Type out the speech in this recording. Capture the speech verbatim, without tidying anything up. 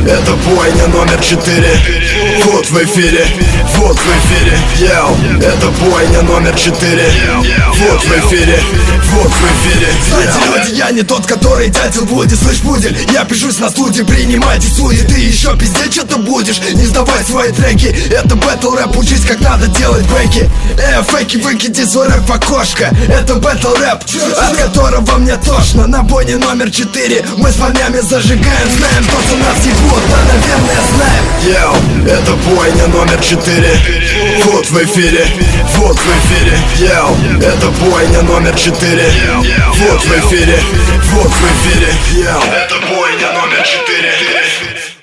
это бойня номер четыре. Вот в эфире, вот в эфире, йоу, это бойня номер четыре. Вот в эфире, вот в эфире. Знаете, люди, я не тот, который дятел Вуди. Слышь, пудель, я пишусь на студии, принимайте суи. Ты еще пиздеть что-то будешь, не сдавай свои треки. Это бэтл рэп, учись как надо делать бэки. Э, фейки, выкиди свой рэп в окошко. Это бэтл рэп, от которого мне тошно. На бойне номер четыре мы с парнями зажигаем. Знаем, то, что нас ебут, да, наверное, знаем. Йоу, это бойня номер четыре. Вот в эфире, вот в эфире, йоу, это бойня номер четыре. Вот в эфире, вот в эфире, йоу, это бойня номер четыре.